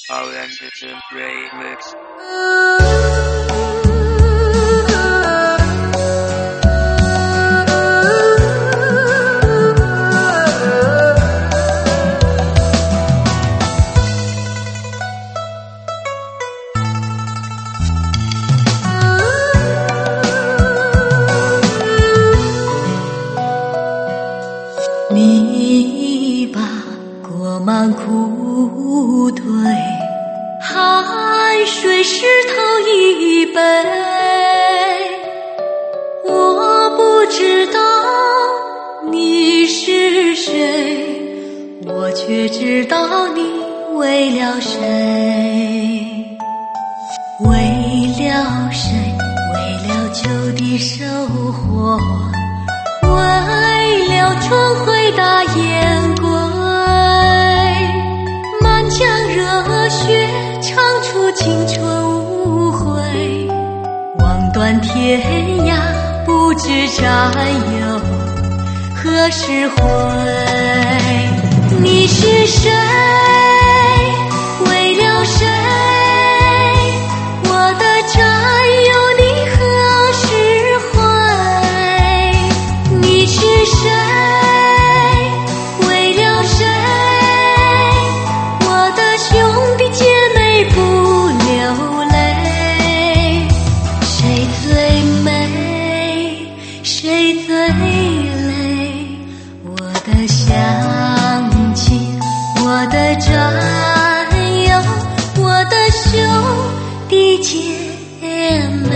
Orientation Remix。 你把过满裤腿，汗水湿透一杯。我不知道你是谁，我却知道你为了谁，为了谁，为了秋的收获，为了春回大雁归，满腔热血唱出青春无悔，望断天涯不知战友何时回。你是谁？为了谁？我的战友你何时回？你是谁？为了谁？我的兄弟姐妹不流泪，谁最美？谁最累？我的乡亲，我的战友，我的兄弟姐妹。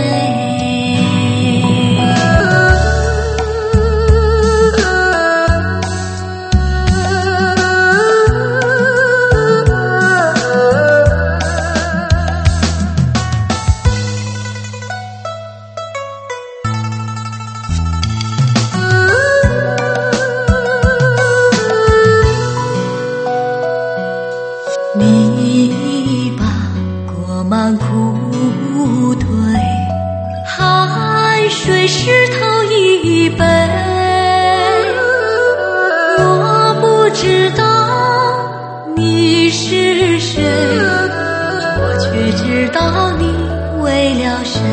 你把过满裤腿，汗水湿透一杯。我不知道你是谁，我却知道你为了谁，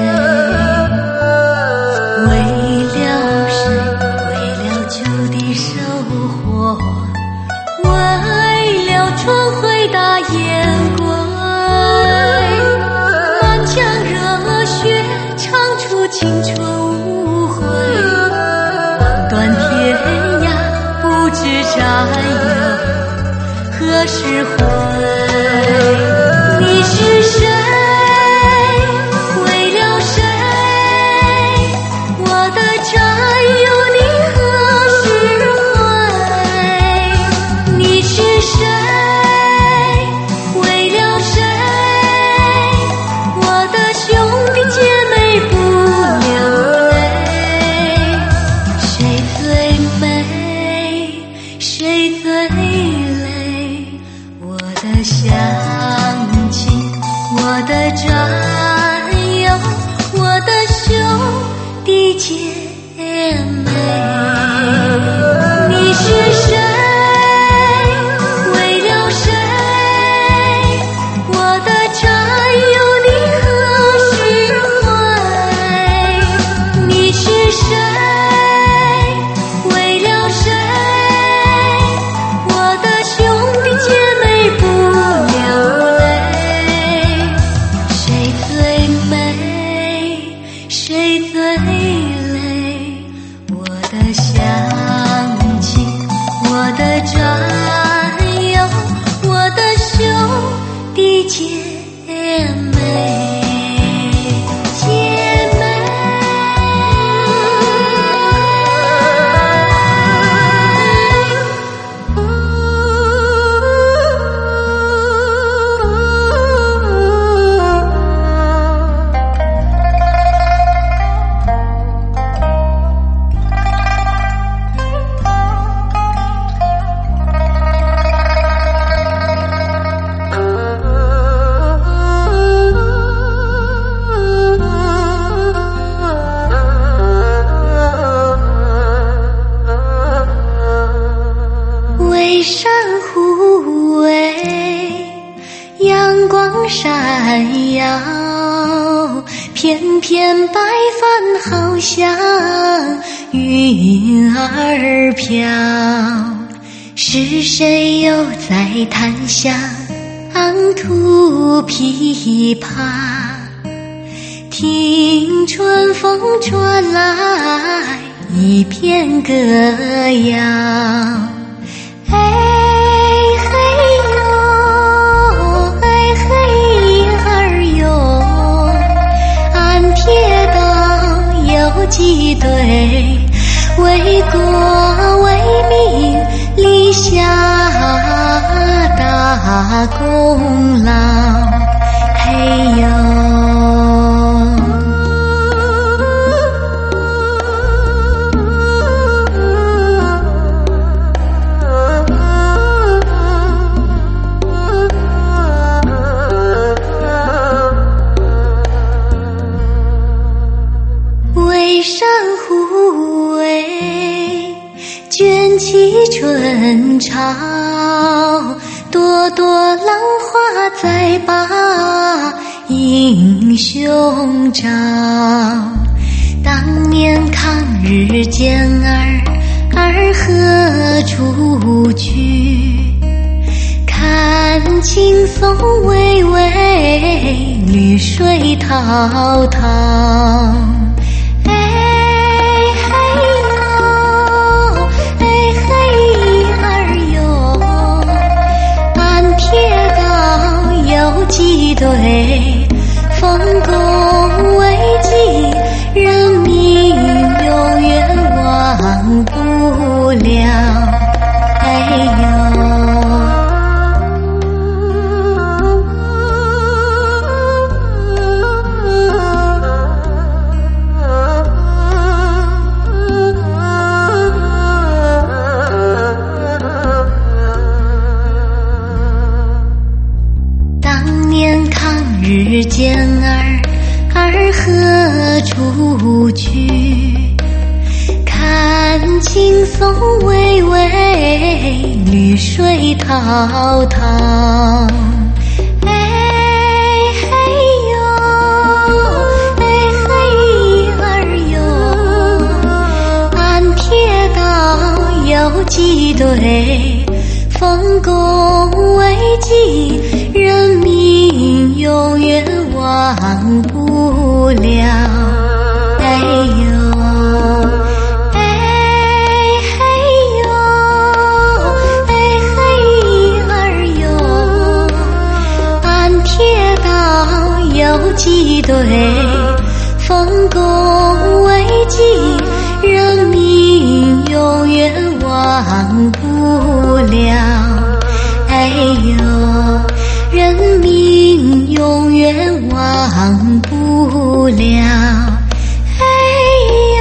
为了谁，为了秋的收获，为了春回大雁归，满腔热血唱出青春无悔，望断天涯不知战友何时回。你是谁？为了谁？我的战友你何时回？你是谁？为了谁？我的兄弟姐妹不流泪，谁最美？谁最累？我的乡亲，我的战友，我的兄弟姐妹。你是谁？为了谁？我的战友你何时回？你是谁？为了谁？我的兄弟姐妹不流泪，谁最美？谁最累？我的乡亲，我闪耀，片片白帆好像云儿飘。是谁又在檀香吐琵琶？听春风传来一片歌谣。哎嘿哟，哎嘿儿哟，俺铁道有几对，为国为民立下大功劳。嘿哟，巍山护卫卷起春潮，朵朵浪花再把英雄照。当年抗日健儿何处去？看青松巍巍，绿水滔滔。哎嘿哟，哎嘿儿哟，俺铁道有几对，丰功伟绩，人民永远忘不了。哎哟，日健儿何处去？看青松巍巍，绿水滔滔。哎嘿哟，哎嘿儿哟，俺铁道有几对，丰功伟绩，人民永远忘不了。哎呦，哎嘿呦，哎嘿儿哟，俺铁道有几对，丰功伟绩，人民永远忘不了。哎呦，人民永远忘不了。哎呦，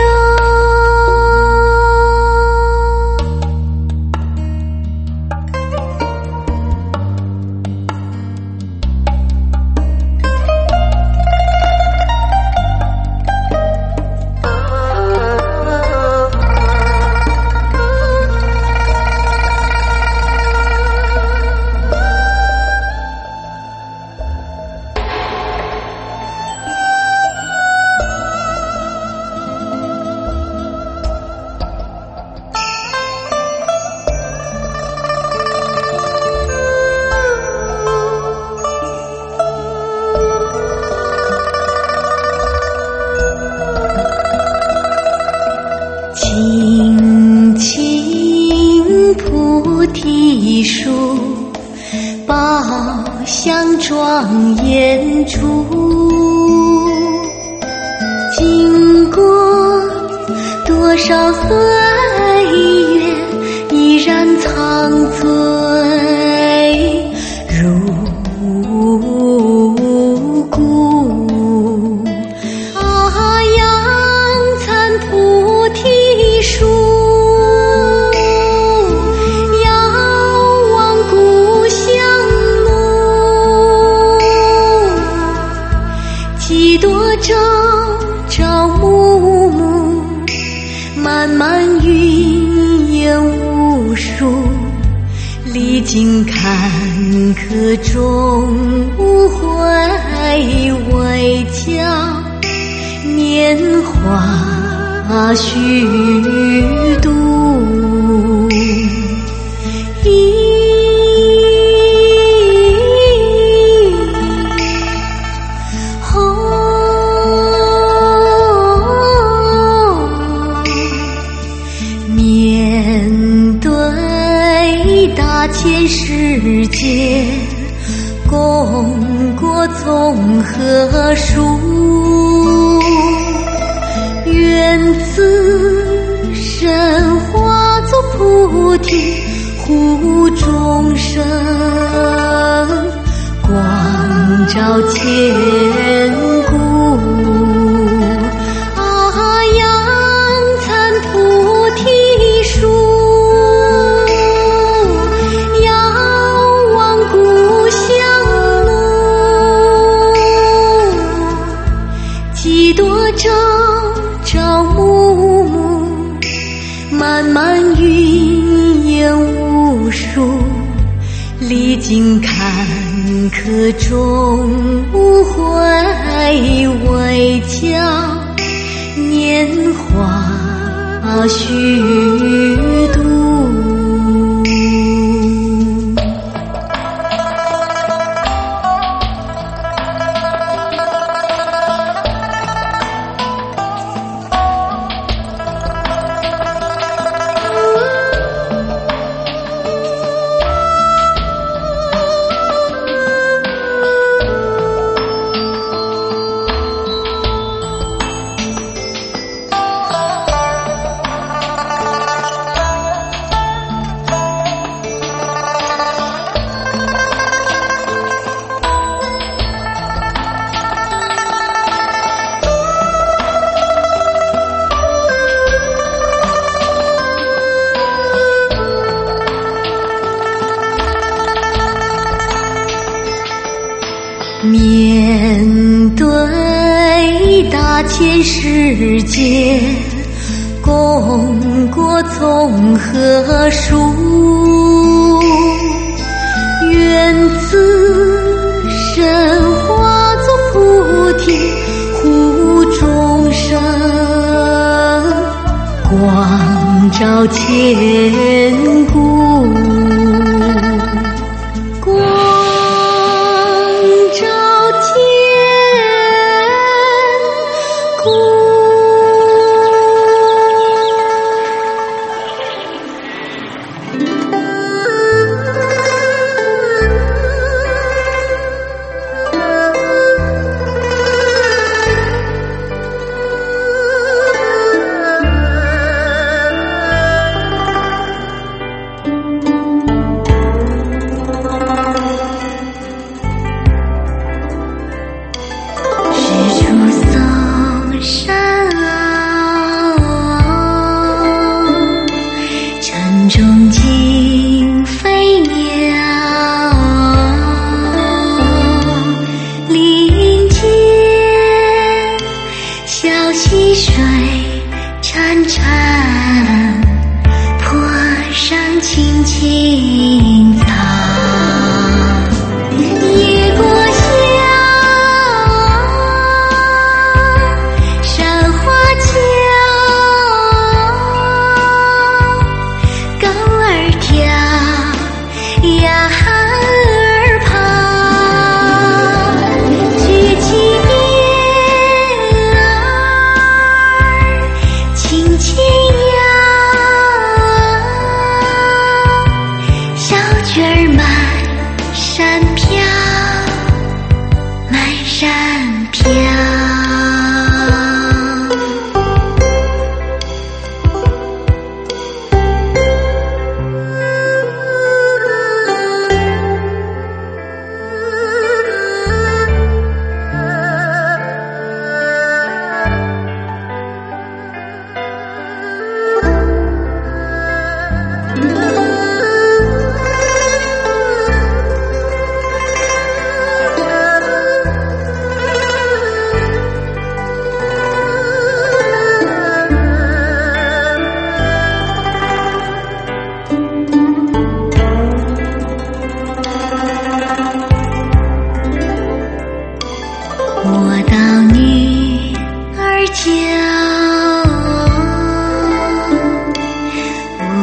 青青菩提树，宝相庄严处。经过多少岁月，依然苍翠如故。阳残菩提树，遥望故乡路。几多朝朝暮暮，漫漫经坎坷终无悔，为将年华虚度。面对大千世界，功过从何数？愿此身化作菩提，护众生，光照千古。朝暮暮，漫漫云烟无数，历经坎坷终无悔，为将年华虚度。面对大千世界，功过从何数？愿此身化作菩提，护众生，光照千古。中惊飞鸟，林间小溪水潺潺，坡上青青草。野过香，山花桥。呀儿旁，举起鞭儿，轻轻摇，小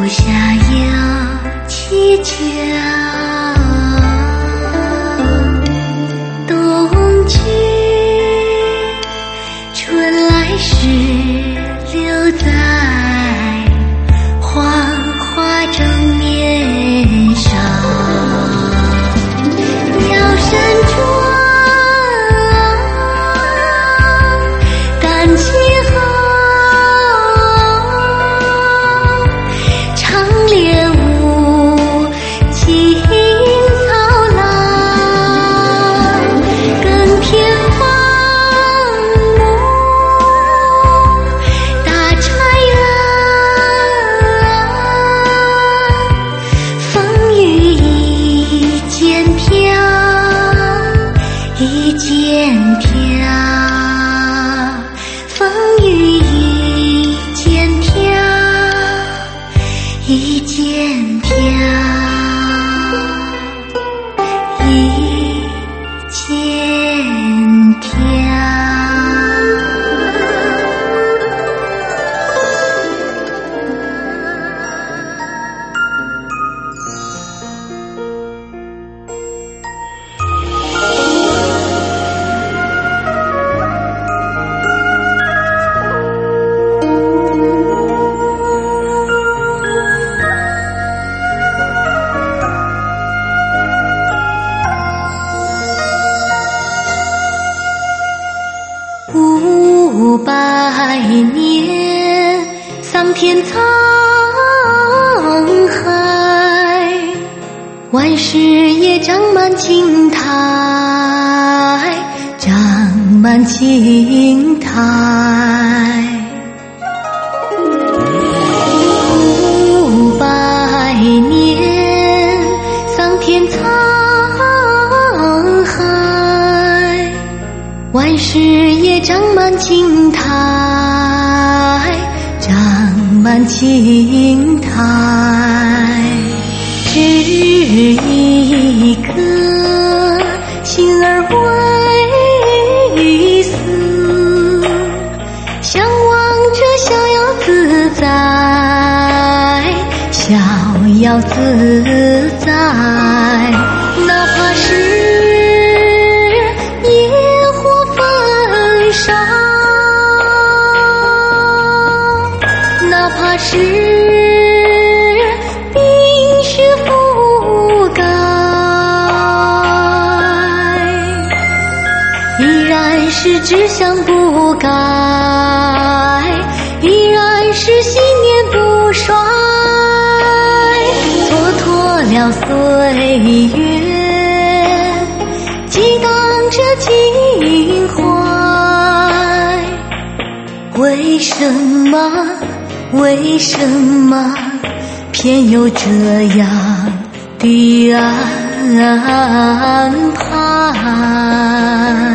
下有七角，冬去春来时留在黄花正面上。鸟山庄胆气好，常练舞青草郎，耕田放牧打柴郎，风雨一肩飘，一肩飘，风雨一肩飘，一肩飘，一肩飘。500年，桑田沧海，万事也长满青苔，长满青苔。500年，桑田沧海，万事也长满青苔，长满青苔。只一颗心儿为思，向往着逍遥自在，逍遥自在。哪怕是野火焚烧，哪怕是冰雪覆盖，依然是志向不改，依然是信念不衰，蹉跎了岁月，激荡着情怀。为什么，为什么偏有这样的安排？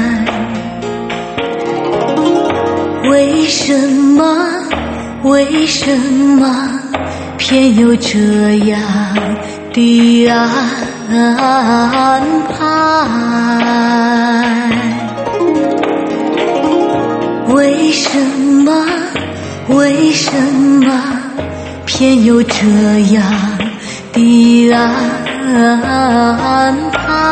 为什么，为什么偏有这样的安排？为什么，为什么偏有这样的安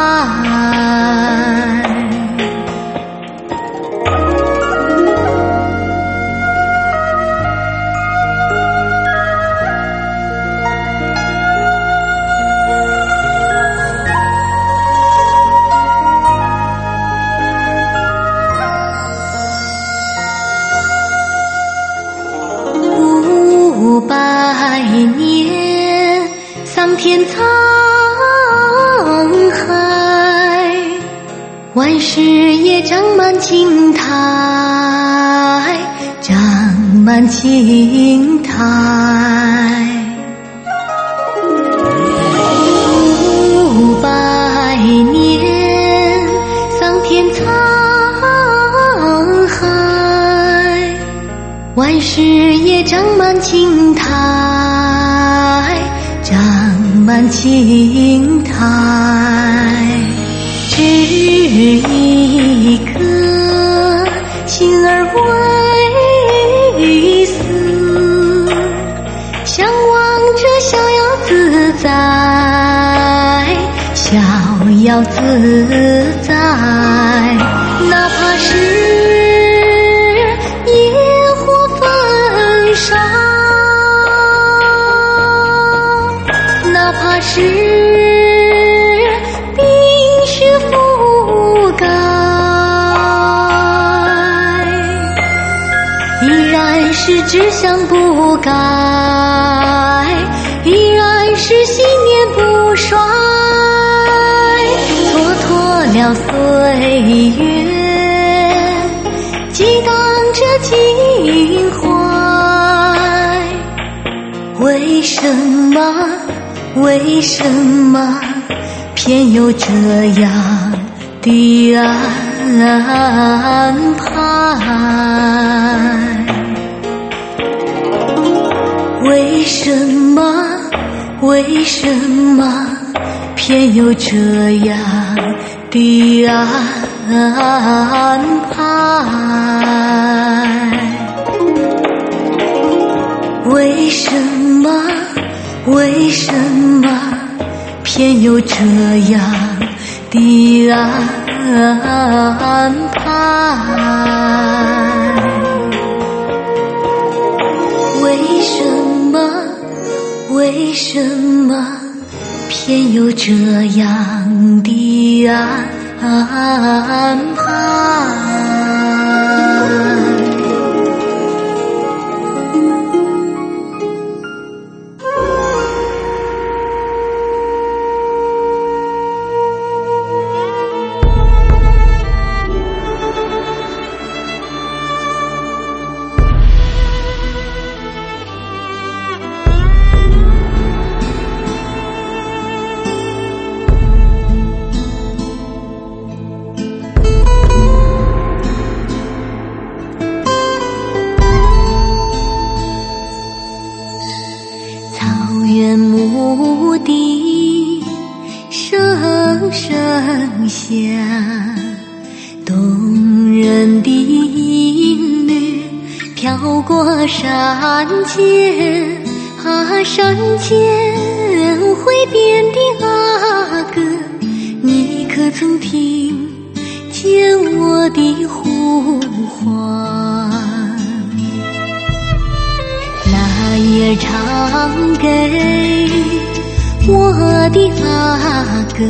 排？500年，桑田沧海，万事也长满青苔，长满青苔。500年，桑田沧海，万事也长满青苔，长满青苔。只一颗心儿为思，向往着在，逍遥自在。哪怕是野火焚烧，哪怕是冰雪覆盖，依然是志向不改，依然是信念不衰，蹉跎了岁月，激荡着情怀。为什么，为什么偏有这样的安排？为什么，为什么偏有这样的安排？为什么，为什么偏有这样的安排？为什么，为什么偏有这样的安排？牧笛声声响，动人的音律飘过山间，山间挥鞭的阿哥，你可曾听见我的呼唤？那也唱给我的阿哥，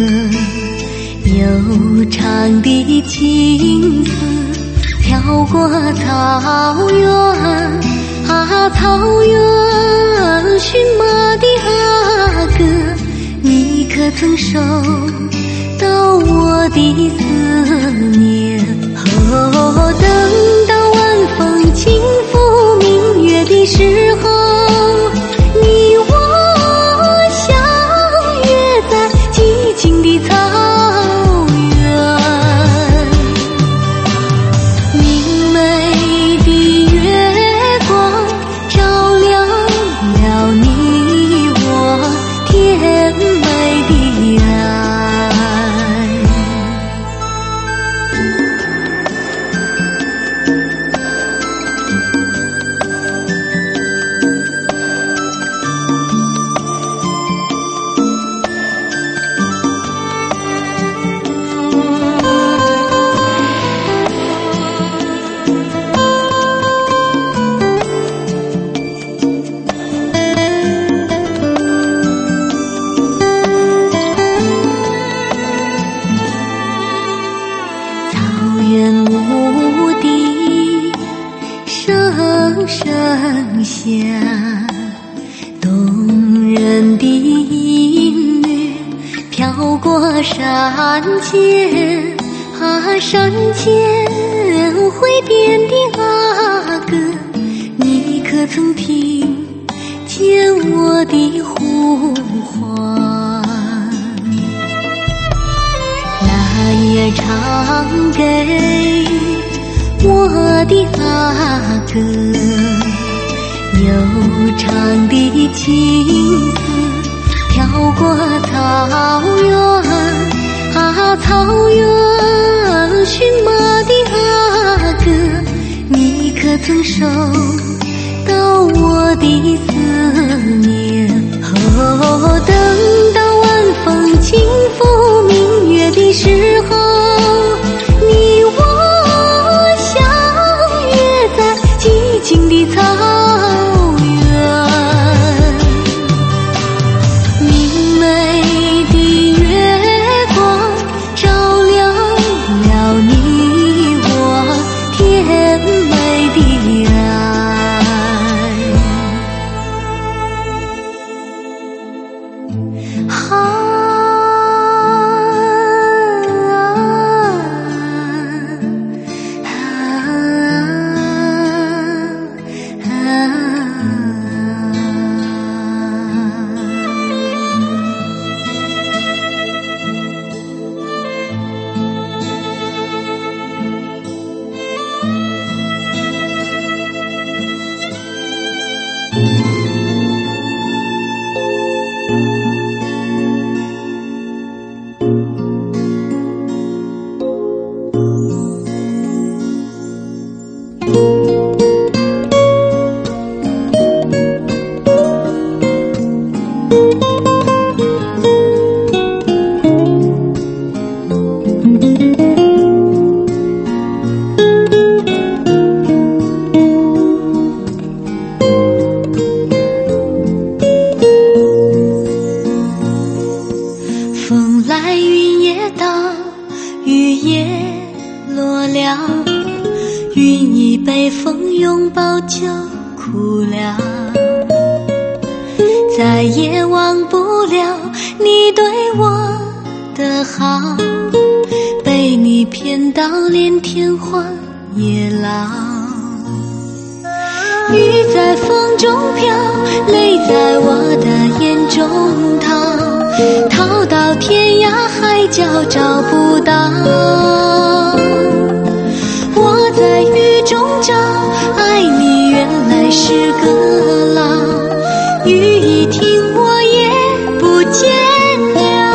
悠长的情丝飘过草原，草原驯马的阿哥，你可曾收到我的思念？等到晚风轻拂明月的时候，你我相约在寂静的草原，明媚的月光照亮了你我甜美的爱。牧笛声声响，动人的音律飘过山间，山间挥鞭的阿哥，你可曾听见我的呼唤？那也唱给我的阿哥，悠长的情丝飘过草原，草原驯马的阿哥，你可曾收到我的思念？ 风来云也到，雨也落了，云已被风拥抱就哭了，再也忘不了你对我的好，被你骗到连天荒也老。雨在风中飘，泪在我的眼中逃，逃到天涯海角找不到。我在雨中找，爱你原来是个牢，雨一停我也不见了。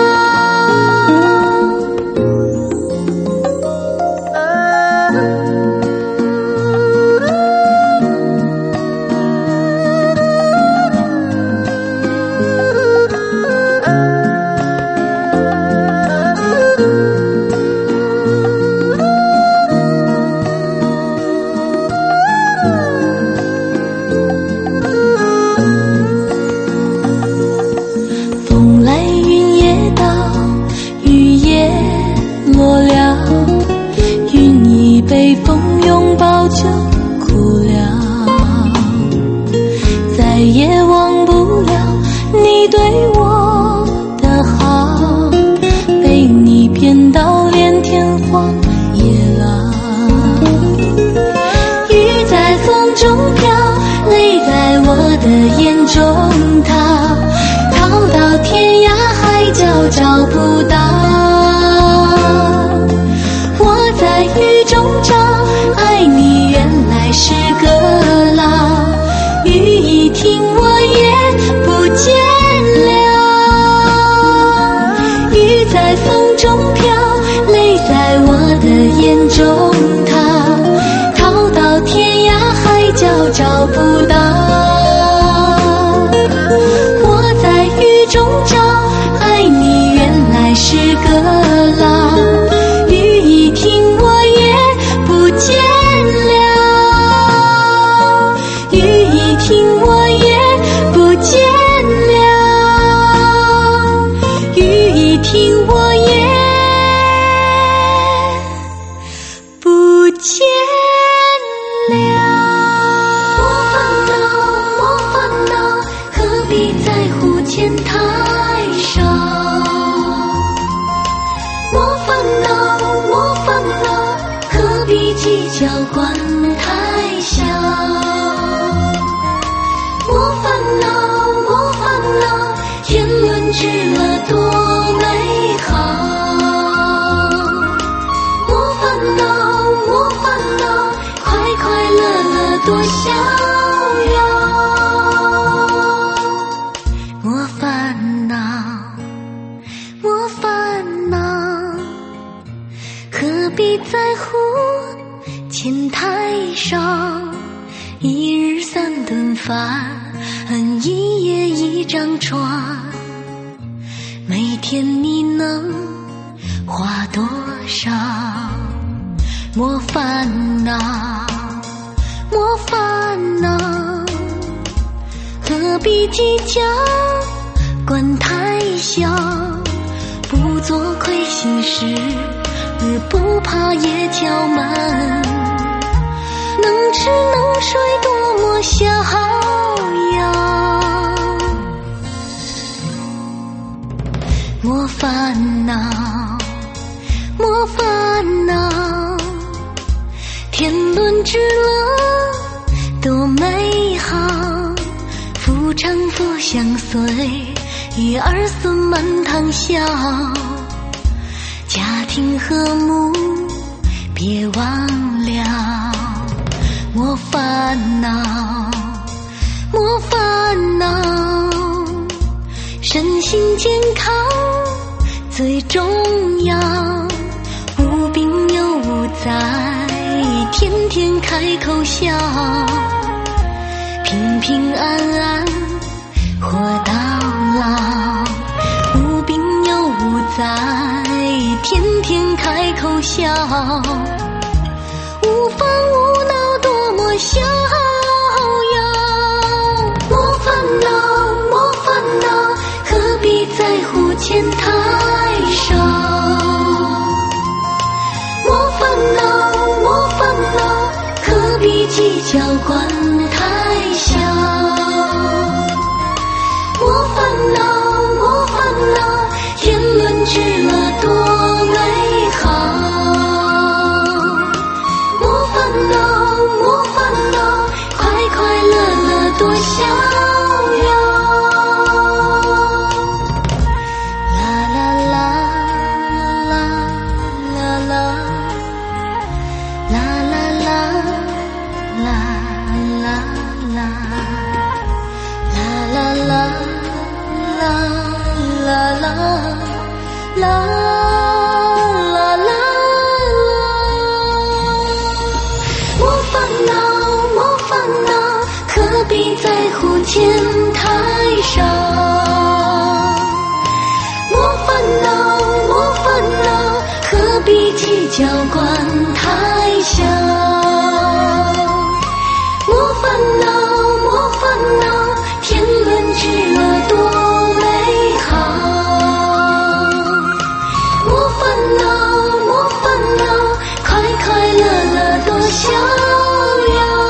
落了，云已被风拥抱就哭了，再也忘不了你对我的好，被你骗到连天荒也老。雨在风中飘，泪在我的眼中逃，逃到天涯海角找不到。在雨中找，爱你原来是个牢，雨一停我也不见了。雨在风中飘，泪在我的眼中逃，逃到天涯海角找不到。我在雨中找，爱你原来是个牢，听我也不见了，雨一停我也不见了，雨一停我也不见了。莫烦恼，何必在乎钱太少？莫烦恼，何必计较管太小？莫烦恼，天伦之乐多美好。莫烦恼，快快乐乐多逍遥。莫烦恼，何必在乎钱太少？一日三顿饭，一夜一张床，每天你能花多少？莫烦恼，何必计较管太小？不做亏心事，不怕夜敲门，能吃能睡多么逍遥。 莫烦恼，莫烦恼，天伦之乐多美好，夫唱妇相随，与儿孙满堂笑，家庭和睦别忘了，莫烦恼，莫烦恼，身心健康最重要，无病又无灾，天天开口笑，平平安安活到老，无病又无灾，天天开口笑，无烦无恼多么逍遥，莫烦恼，莫烦恼，何必在乎钱太少，莫烦恼，莫烦恼，何必计较官太小，莫烦恼，莫烦恼，天伦之乐多美好，莫烦恼，莫烦恼，快快乐乐多逍遥。莫烦恼，莫烦恼，何必在乎钱太少，莫烦恼，莫烦恼，何必计较官太小，莫烦恼，莫烦恼，天伦之乐多美好，莫烦恼，莫烦恼，快快乐乐多逍遥。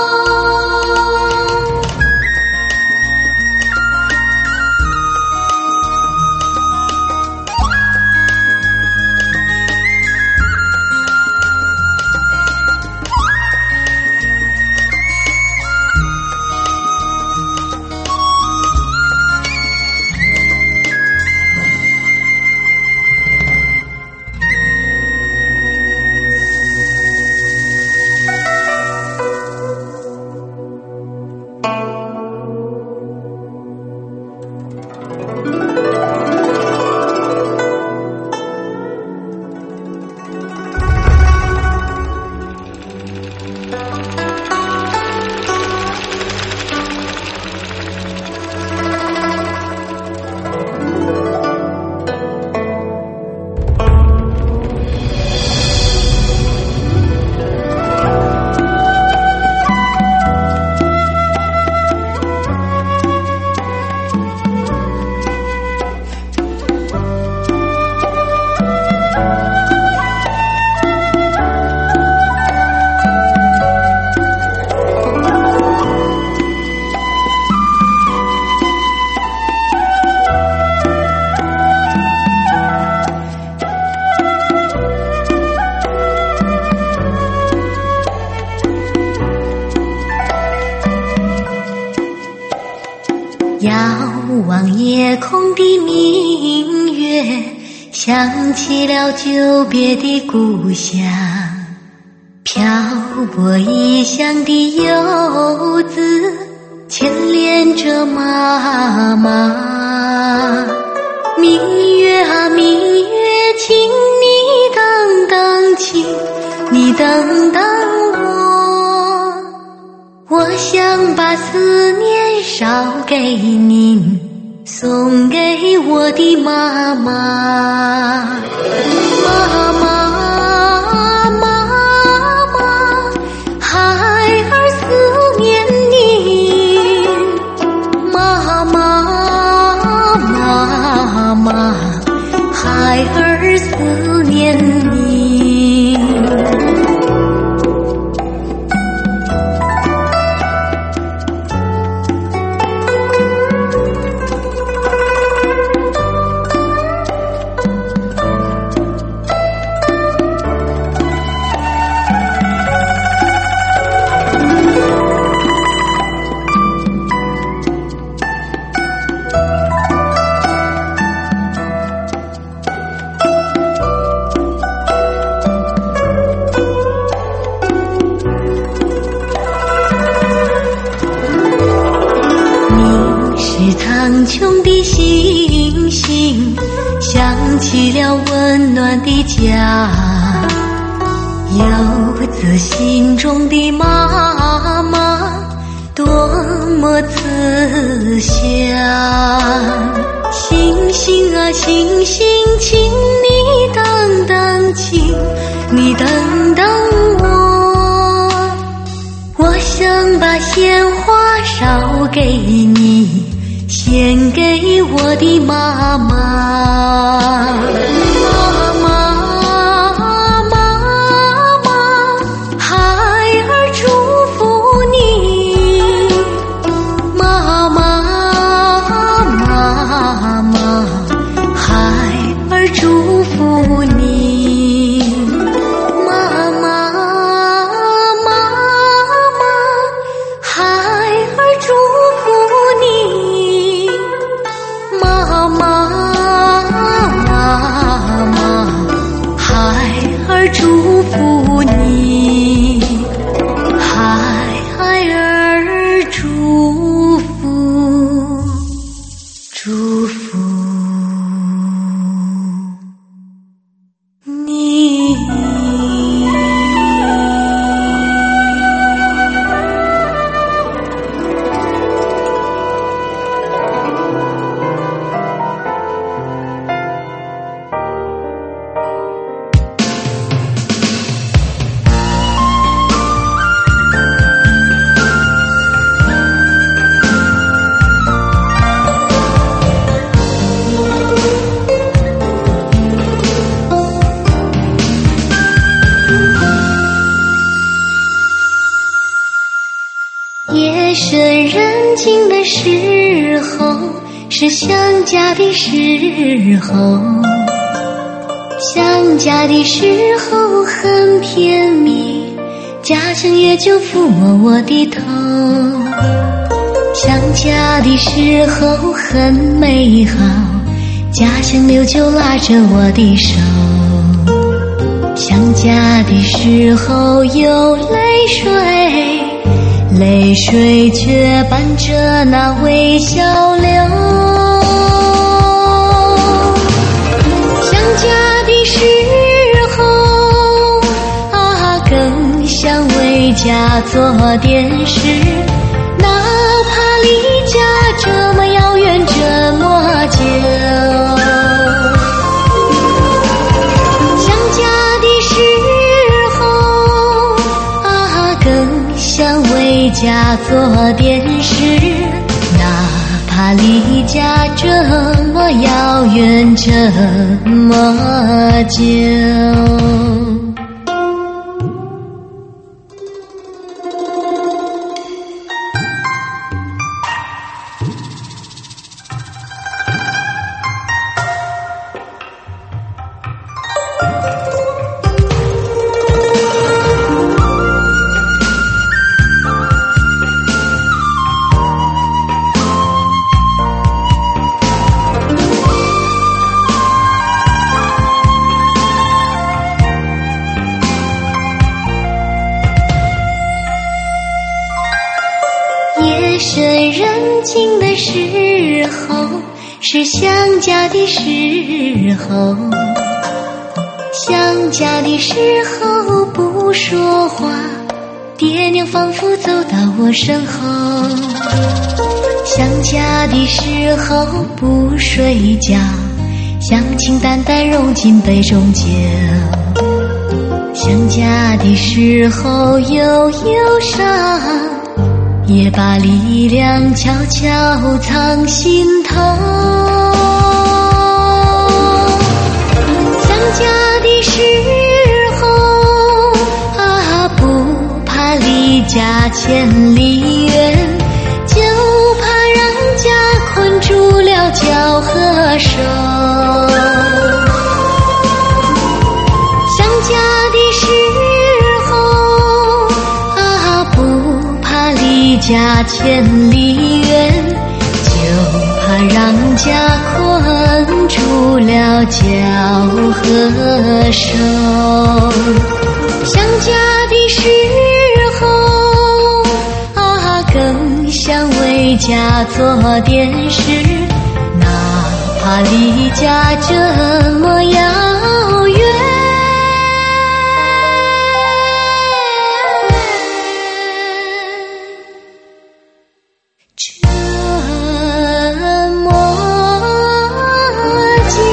遥望夜空的明月，想起了久别的故乡，漂泊异乡的游子牵连着妈妈。明月啊明月，请你等等，请你等等我想把思念捎给您，送给我的妈妈。妈妈，妈妈，孩儿思念你。妈妈，妈妈，孩儿思念你。 星，想起了温暖的家，游子心中的妈妈多么慈祥。星星啊星星，请你等等，请你等等我想把鲜花烧给你，献给我的妈妈。妈妈妈妈，孩儿祝福你。妈妈妈妈，孩儿祝福你。妈妈妈妈，孩儿祝福你。妈妈妈妈，孩儿祝福你。孩儿祝福你。夜深人静的时候，是想家的时候，想家的时候很甜蜜，家乡也就抚摸我的头。想家的时候很美好，家乡牛就拉着我的手。想家的时候有泪水，泪水却伴着那微笑流。想家的时候啊，更想为家做点事，哪怕离家这么遥远这么久。想家的时候啊，更想为家做点事，哪怕离家这么遥远这么久。夜深人静的时候，是想家的时候，想家的时候不说话，爹娘仿佛走到我身后。想家的时候不睡觉，乡情淡淡融进杯中酒。想家的时候有忧伤，也把力量悄悄藏心头。想家的时候啊，不怕离家千里远，就怕让家困住了脚和手。想家的时候啊，不怕离家千里远，就怕让家困住了脚和手。想家的时候啊，更想为家做点事，哪怕他离家这么遥远，这么久。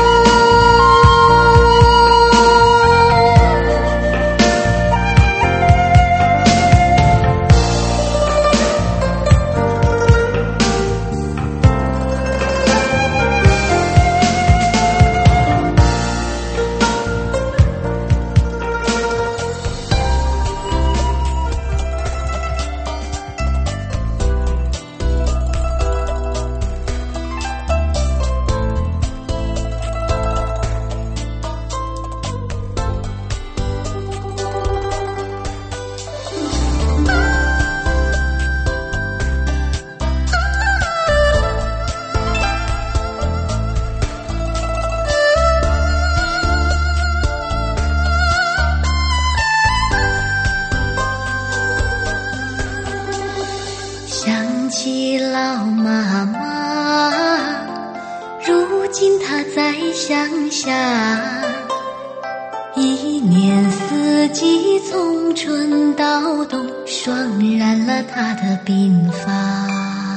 想起老妈妈，如今她在乡下，一年四季从春到冬，霜染了她的鬓发。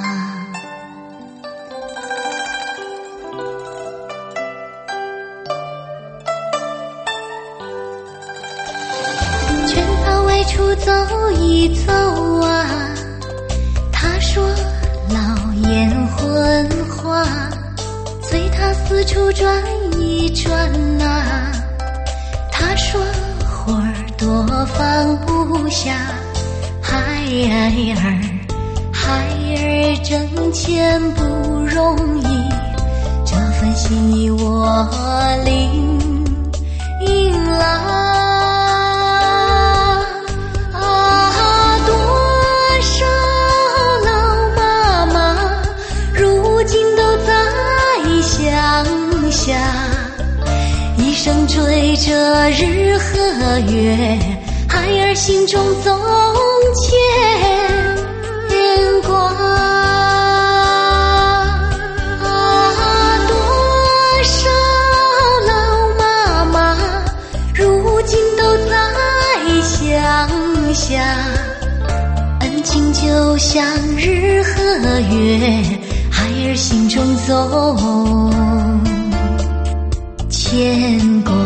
劝她外出走一走啊，他说老眼昏花，随他四处转一转啊，他说活儿多放不下，孩儿挣钱不容易，这份心意我领了。一生追着日和月，孩儿心中总牵挂。多少老妈妈，如今都在乡下，恩情就像日和月，孩儿心中总牵挂。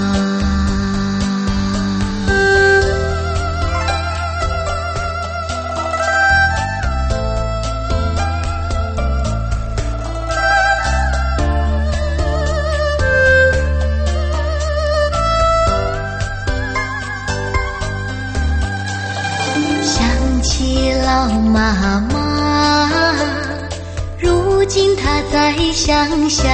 想起老妈妈，如今她在乡下，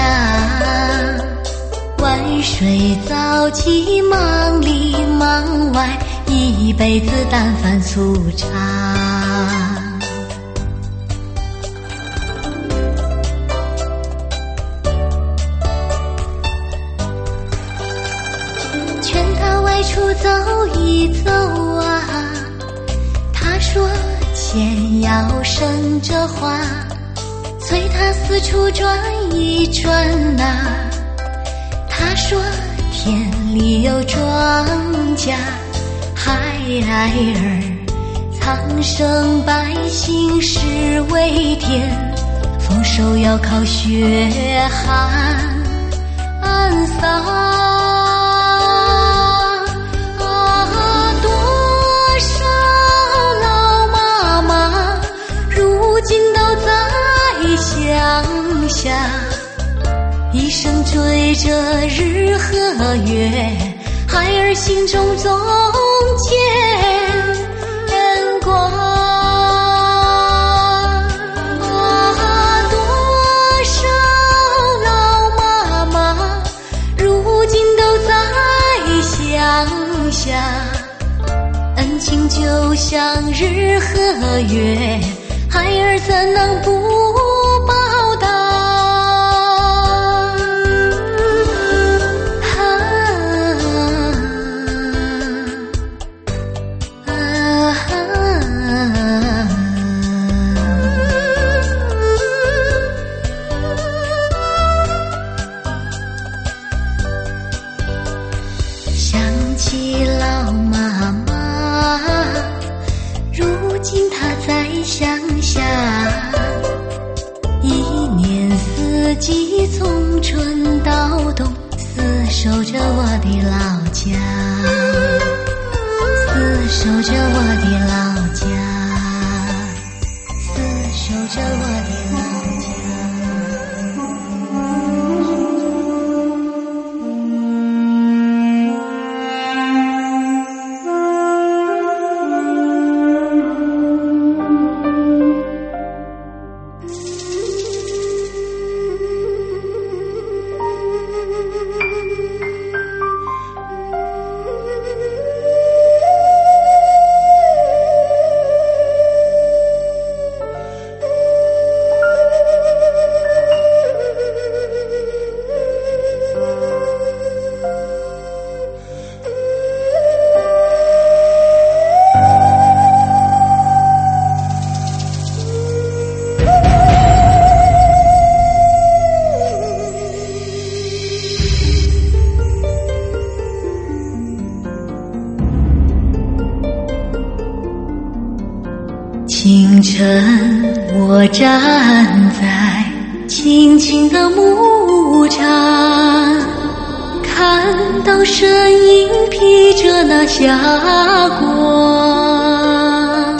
晚睡早起，忙里忙外，一辈子淡饭粗茶。劝他外出走一走啊，他说钱要省着花，催他四处转一转啊，他说田里有庄稼，孩儿苍生百姓是为天，丰收要靠血汗洒。多少老妈妈，如今都在乡下，一生追着日和月，孩儿心中总牵挂。多少老妈妈，如今都在乡下，恩情就像日和月，孩儿怎能不报答？ 季从春到冬，厮守着我的老家，厮守着我的老家，厮守着我的老家。清晨，我站在青青的牧场，看到身影披着那霞光，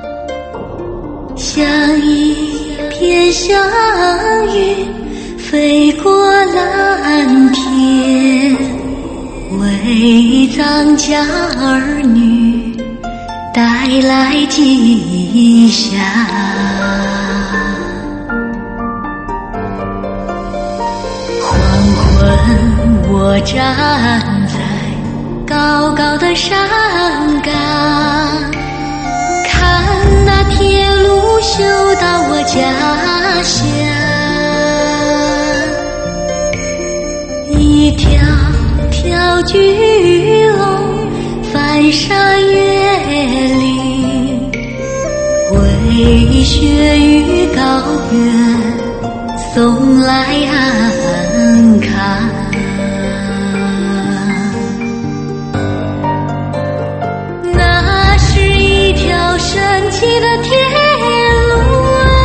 像一片祥云飞过蓝天，为张家儿女带来吉祥。黄昏，我站在高高的山岗，看那铁路修到我家乡，一条条巨龙翻山越岭，为雪与高原送来安康。那是一条神奇的铁路，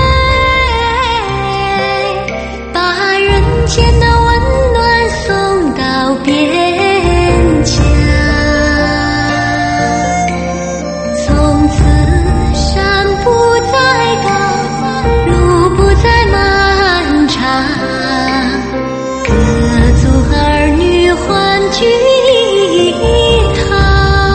把人间的温暖送到边疆。从此山不再高，路不再漫长，各族儿女欢聚一堂。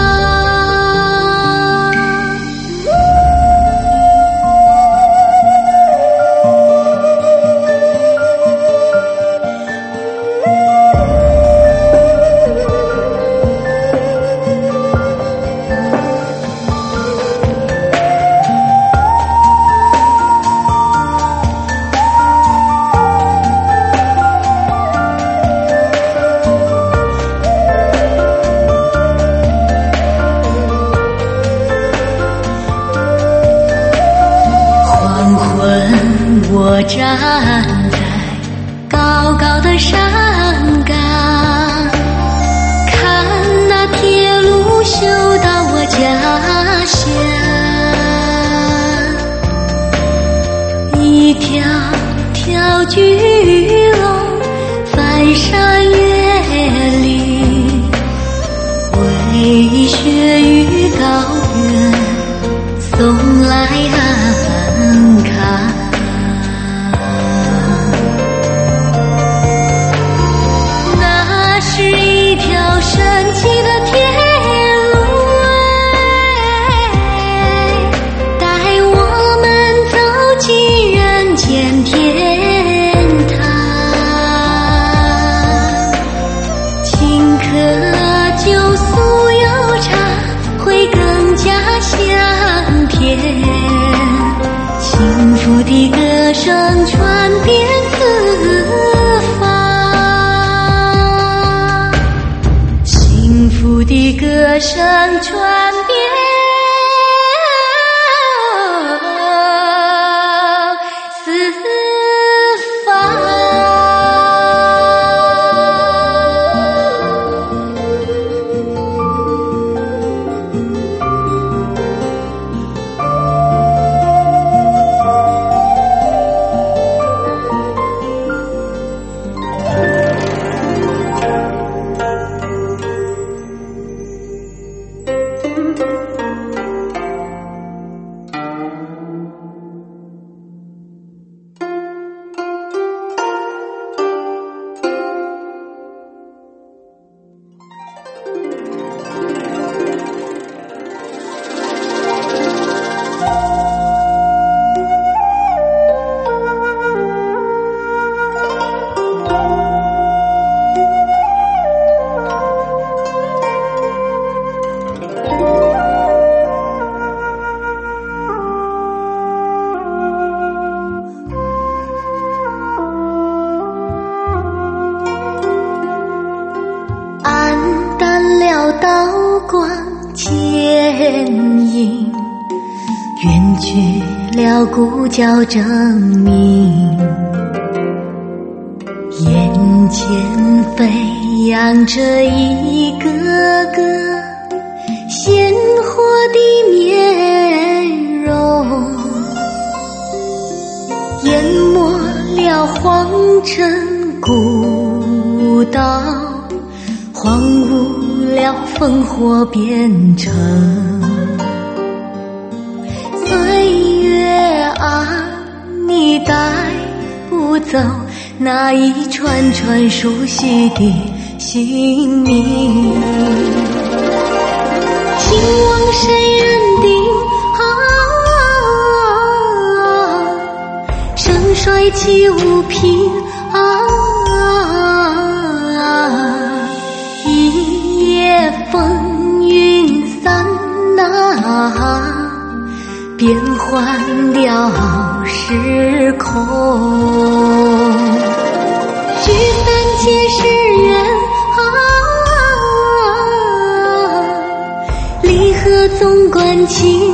我站在高高的山岗，看那铁路修到我家乡，一条条巨龙翻山越岭，为雪与高原送来安康。是一条神奇的铁路，带我们走进人间天堂。请喝酒酥油茶，会更加香甜。幸福的歌声传遍四方。幸福的歌声传遍四方。 光剪影，远去了鼓角争鸣，眼前飞扬着一个个鲜活的面容，淹没了荒尘古道，荒芜了烽火边城。岁月啊，你带不走那一串串熟悉的姓名，情往谁人定盛衰起无凭一夜风云散变换了时空，聚散皆是缘离合总关情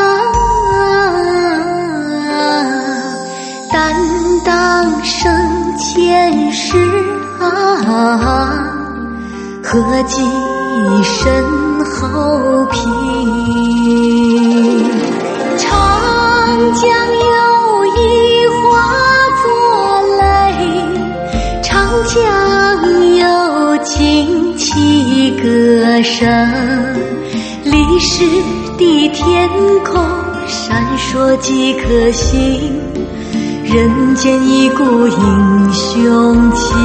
担当生前事何计身后平，长江有意化作泪，长江有惊泣歌声，历史的天空闪烁几颗星，人间一股英雄气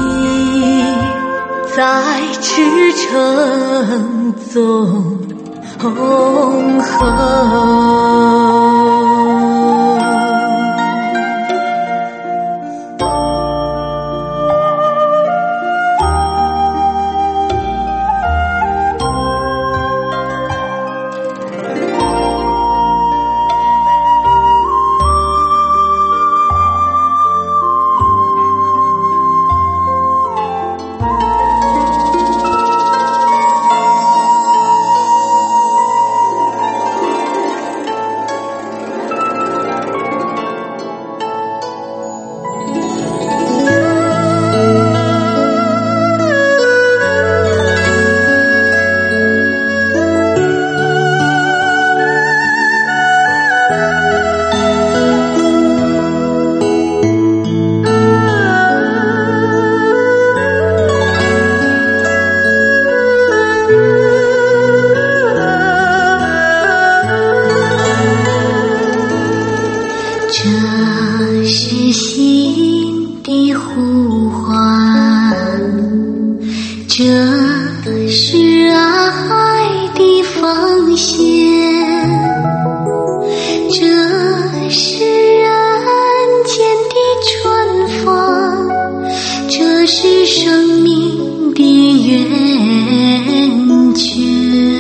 在赤诚纵横。这是心的呼唤，这是爱的奉献，这是人间的春风，这是生命的源泉。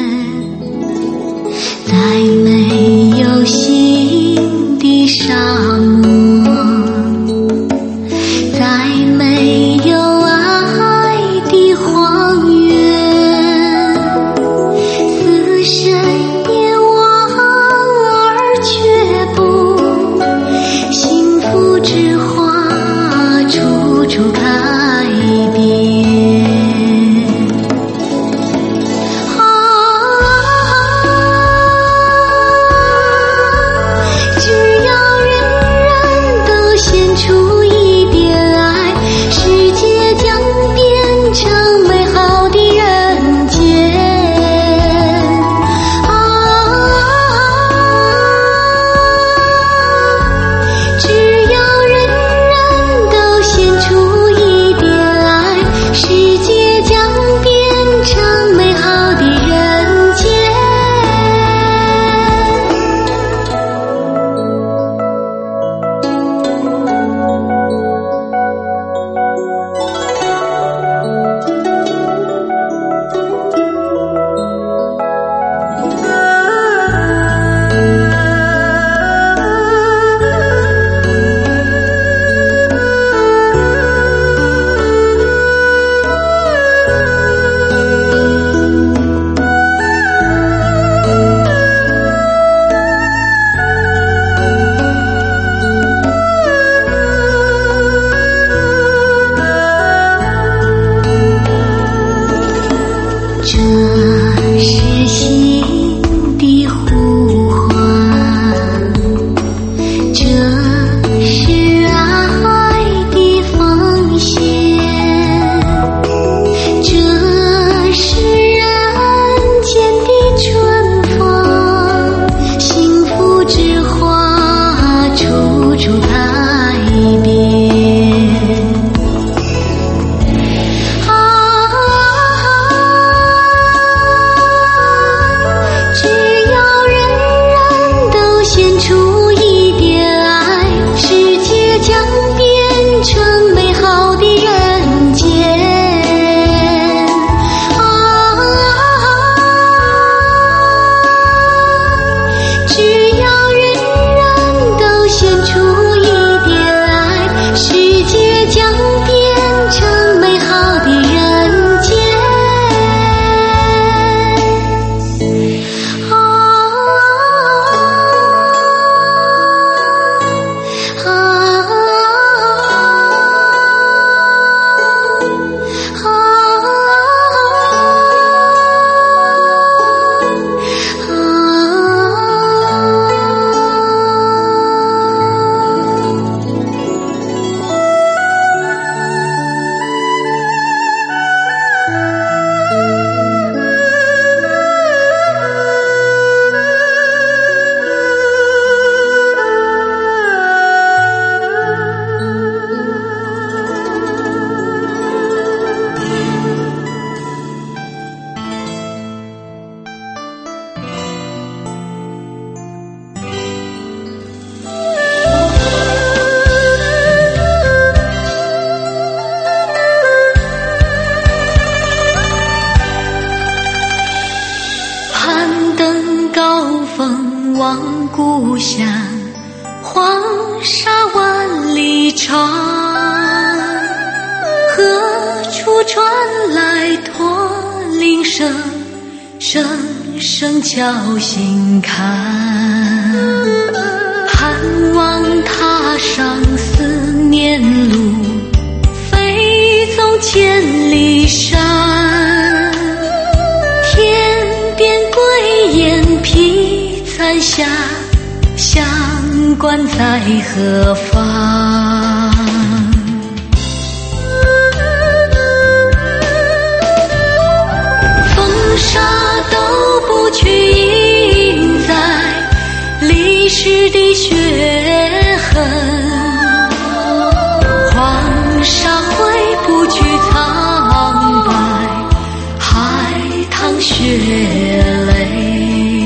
再没有心的沙漠，再没有爱的荒原，死神也望而却步，幸福之花处处开遍。 故乡，黄沙万里长，何处传来驼铃声，声声敲心坎。盼望踏上思念路，飞纵千里山。天边归雁披残霞，乡关在何方？风沙都不去印在历史的血痕，黄沙会不去苍白海棠血泪。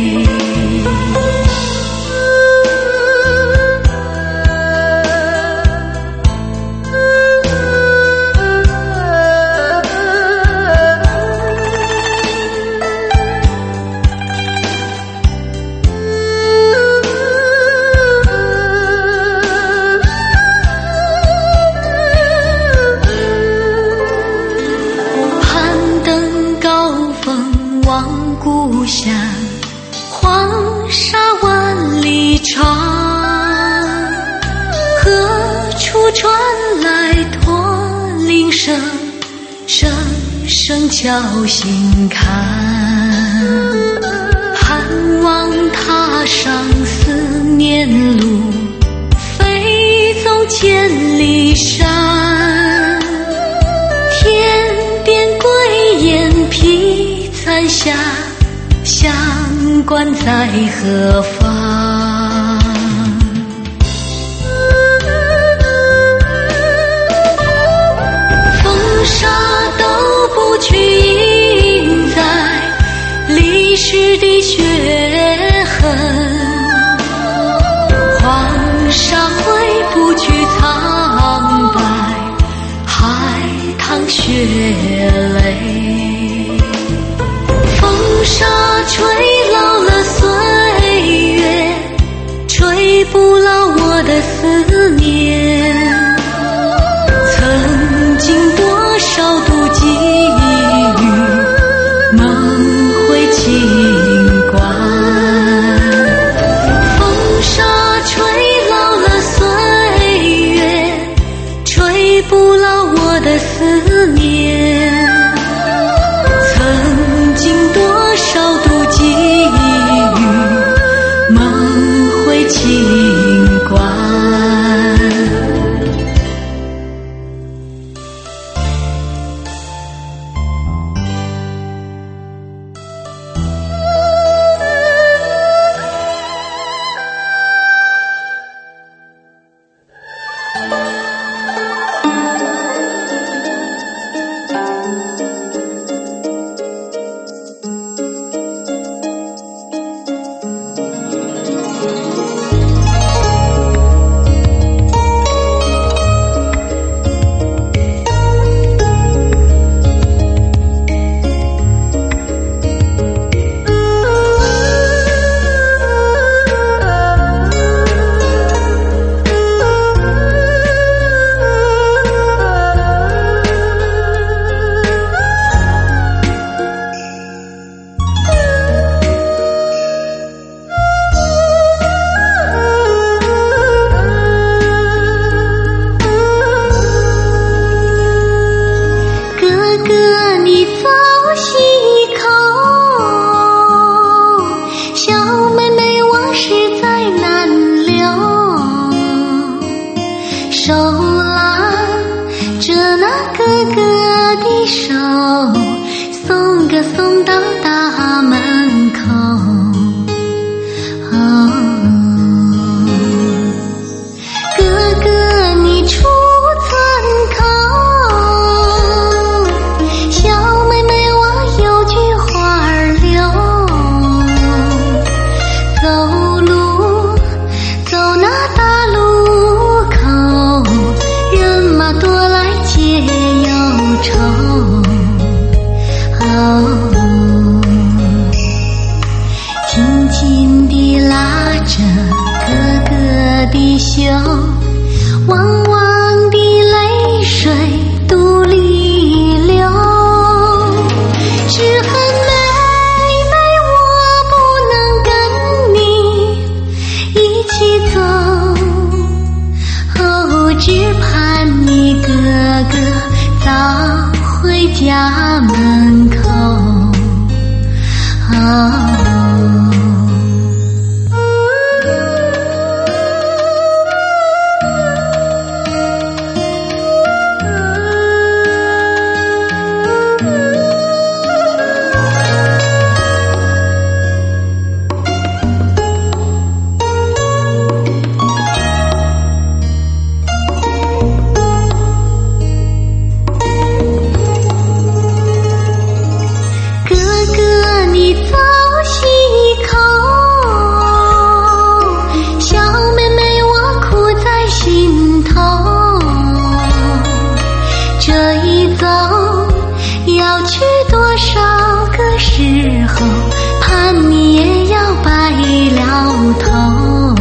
故乡，黄沙万里长，何处传来驼铃声，声声敲心坎。盼望踏上思念路，飞纵千里山。天边归雁披残霞，乡关在何方？风沙都不去印在历史的血痕，黄沙会不去苍白海棠血泪。风沙吹老了岁月，吹不老我的思念。曾经多少度际遇，梦回情关。风沙吹老了岁月，吹不老我的思念。曾经多少度际遇，梦回情关。送到大门口，哥哥你出村口，小妹妹我有句话儿留，走路走那大路口，人马多来皆忧愁。 家门口。盼你也要白了头，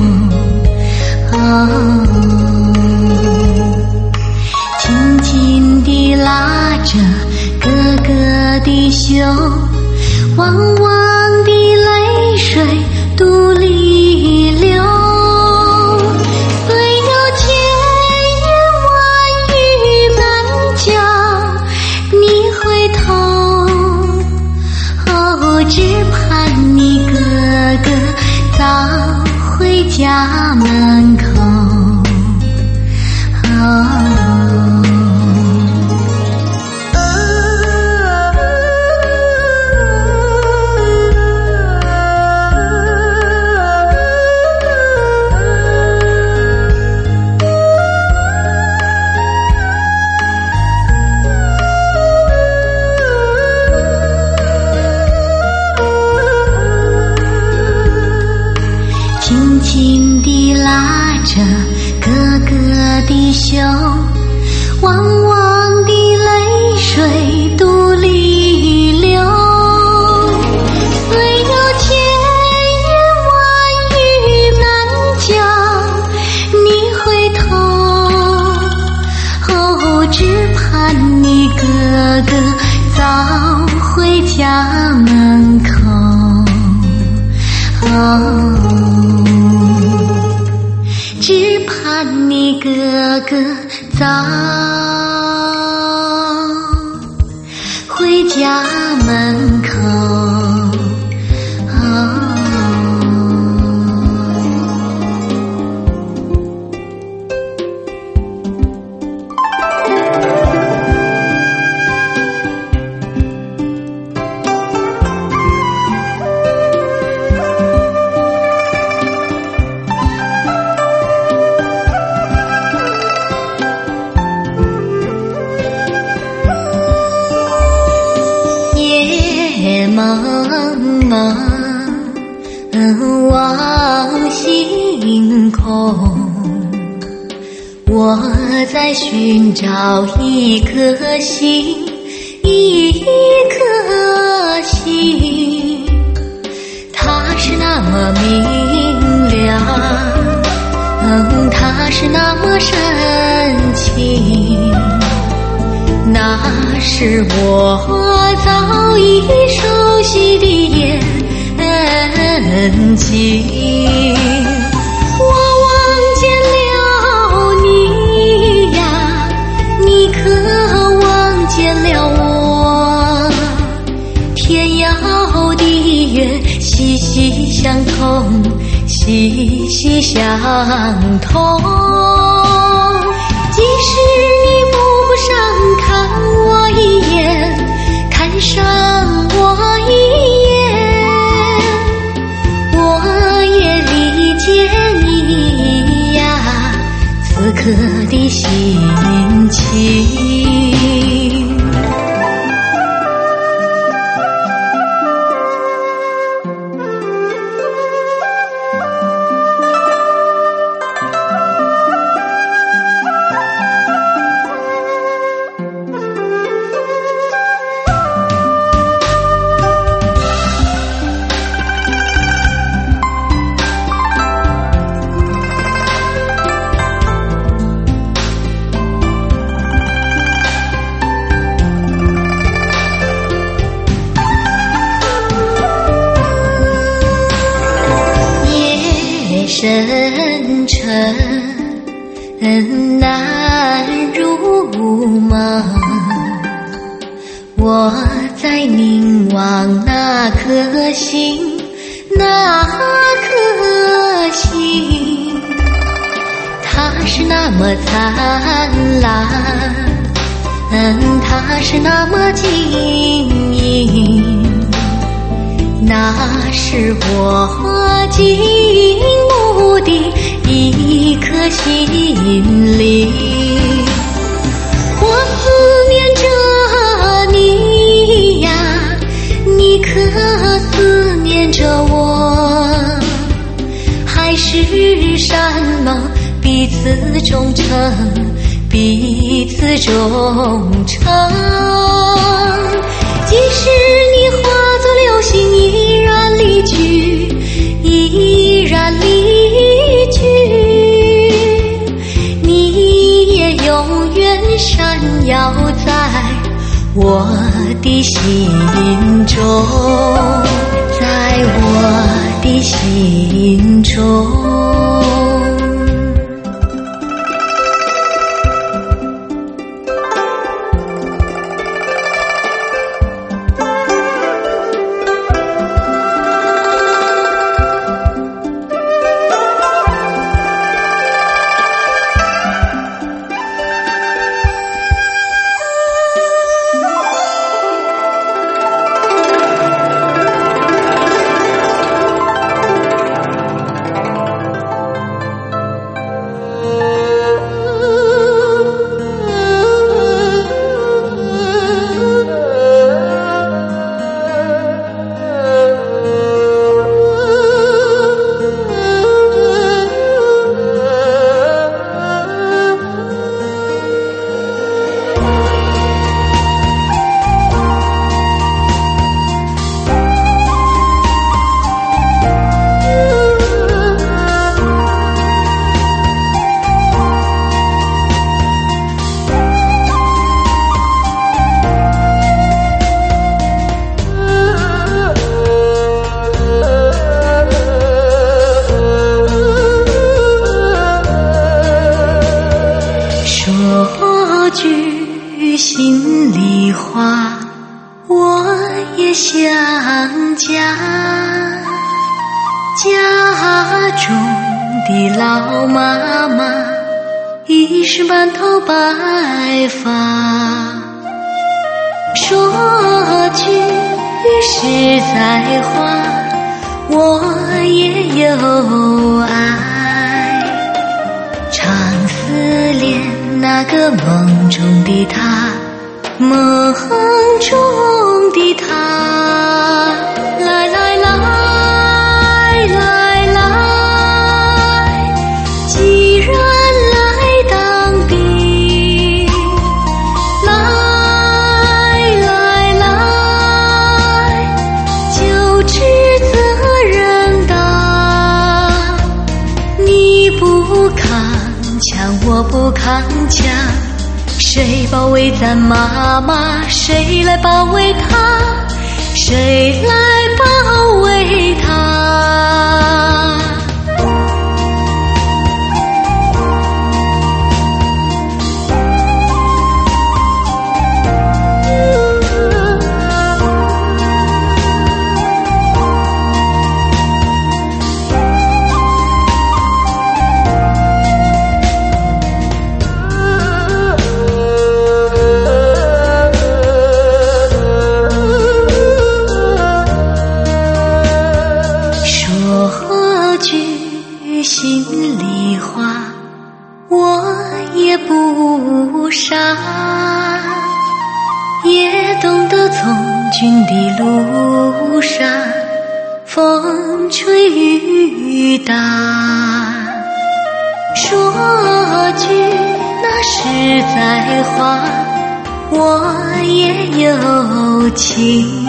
紧紧地拉着哥哥的袖，汪汪的泪水肚里流。虽有千言万语难讲，你回头只盼你哥哥早回家门口。紧紧地拉着哥哥的袖，汪汪的泪水肚里流。虽有千言万语难讲，你回头只盼你哥哥早回家门口。只盼你哥哥早回家门口。茫茫望星空，我在寻找一颗星，一颗星，它是那么明亮，它是那么深情，那是我早已熟悉的眼睛。我望见了你呀，你可望见了我？天涯的月息息相通，息息相通。即使你不上看我一眼，看上我一眼，我也理解你呀此刻的心情。深沉难入梦， 我在凝望那颗星，那颗星，它是那么灿烂，它是那么晶莹，那是我静穆的一颗心灵。我思念着你呀，你可思念着我？海誓山盟，彼此忠诚，彼此忠诚。即使你化作流星，依然离去，依然离去，你也永远闪耀在我的心中，在我的心中。说句心里话，我也想家，家中的老妈妈已是满头白发。说句实在话，我也有爱，常思念那个梦中的他，梦中的他，来来来来来，既然来当兵，来来来，就知责任大，你不扛枪，我不扛枪，谁保卫咱妈妈？谁来保卫她？谁来保卫她？心里话，我也不傻，也懂得从军的路上，风吹雨打。说句那实在话，我也有情，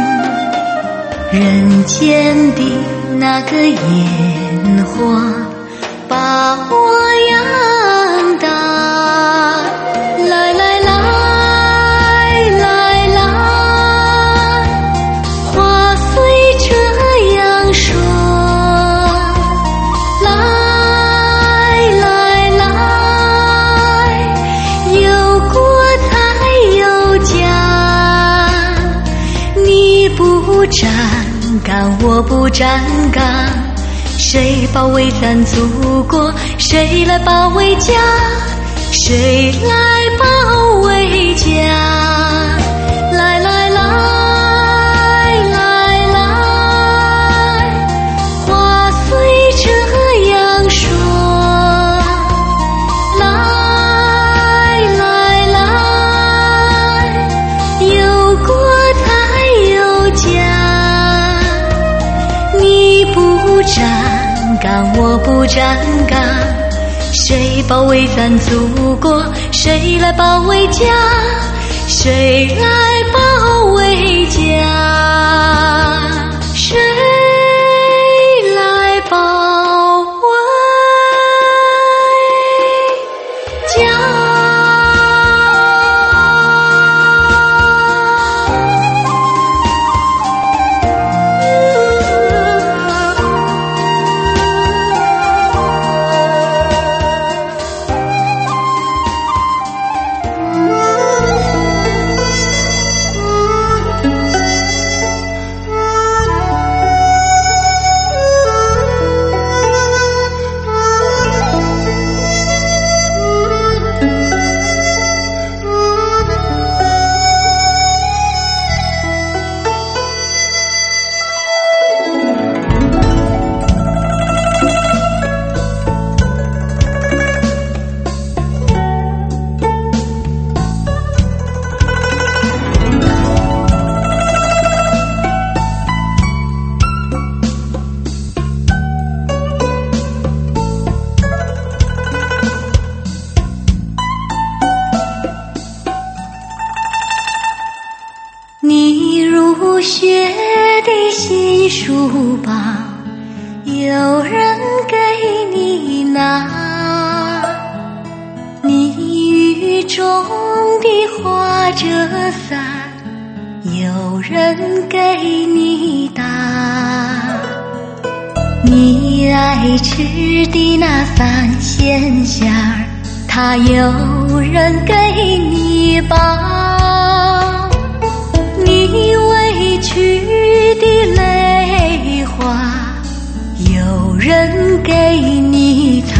人间的那个烟火把我养大，来来来来来，话虽这样说，来来来，有国才有家， 站岗，我不站岗，谁保卫咱祖国？谁来保卫家？谁来保卫家？来来来来来，话虽这样说，来来来，有国才有家。你不站岗，我不站岗，谁保卫咱祖国？谁来保卫家？谁来保卫家？谁来保卫家？你入学的新书包，有人给你拿，你雨中的花折伞，有人给你打，你爱吃的那三鲜馅儿，它有人给你包，你委屈的泪花，有人给你擦。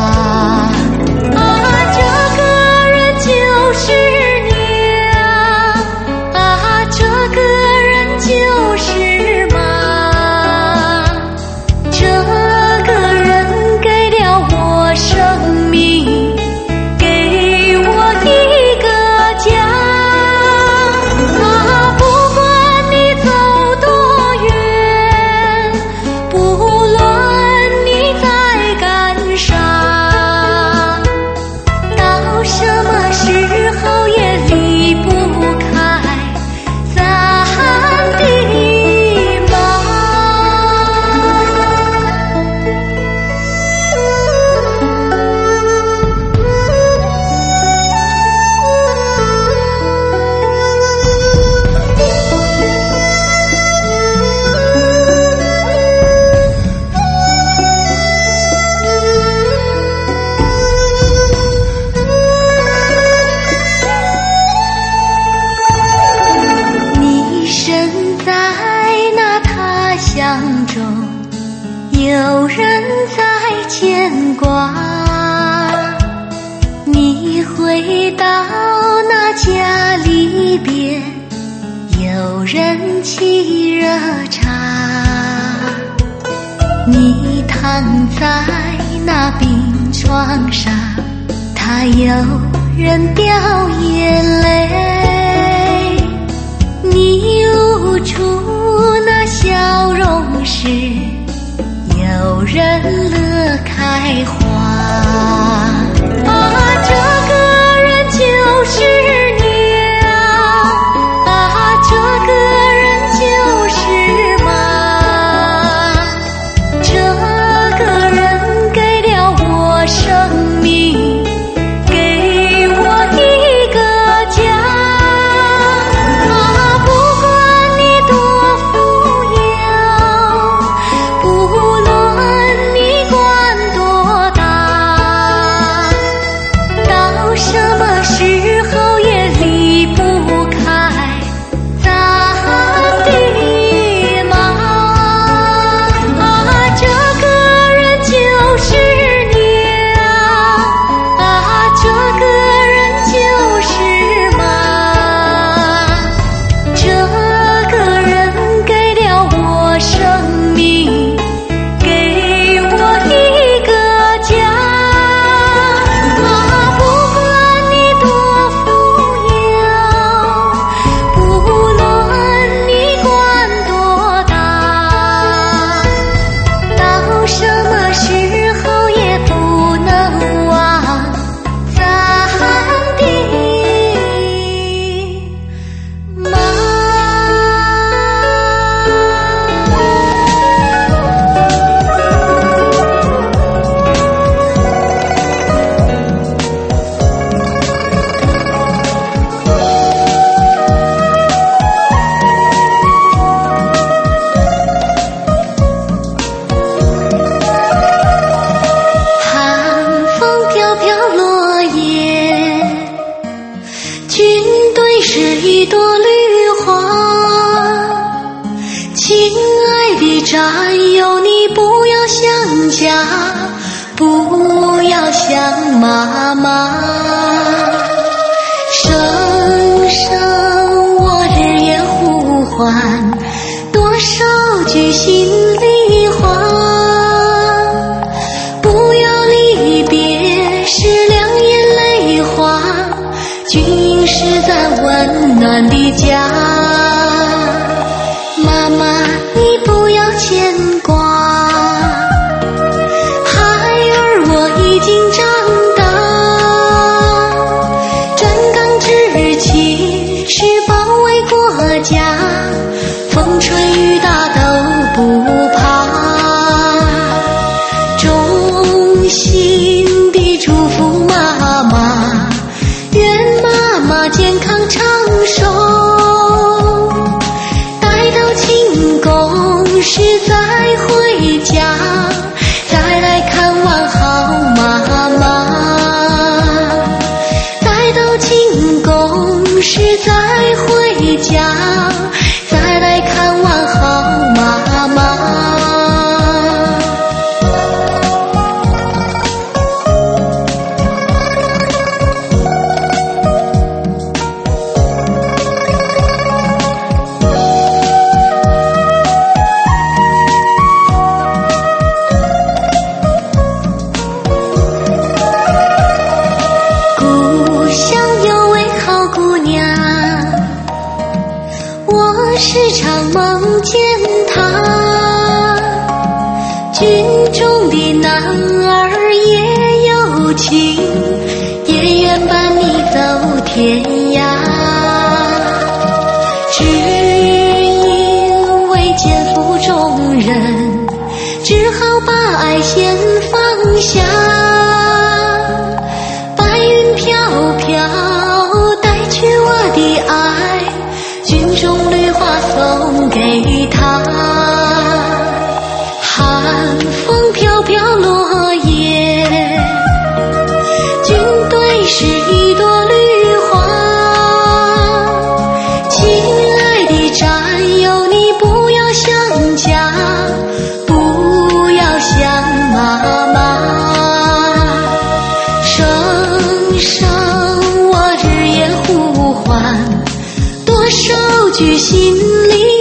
啊，这个人就是你啊，这个人就是妈，这个人给了我生命，给我一个家。有人在牵挂，你回到那家里边，有人沏热茶，你躺在那病床上，他有人掉眼泪，你露出那笑容时，有人乐开花。啊，这个人就是你啊，这个人就是妈，这个人给了我生命，给我一个家。 是一朵绿花。亲爱的战友，你不要想家，不要想妈妈。声声我日夜呼唤，多少句心里话。不要离别时两眼泪花，军营是在温暖的家。妈妈，你不要牵挂，孩儿我已经长大。站岗执勤是保卫国家，风吹雨打都不怕。衷心地祝福妈妈，愿妈妈健康长寿。待到庆功时再回家，再来看望好妈妈。待到庆功时再回家，再来看望好妈妈。故乡有位好姑娘，我时常梦见她。军中的男儿也有情，也愿伴你走天涯。只因为肩负重任，只好把爱先放下。白云飘飘，带去我的爱，军中绿花送给他。寒风飘飘落叶，军队是一朵绿花。亲爱的战友，你不要想家，不要想妈妈。声声我日夜呼唤，多少句心里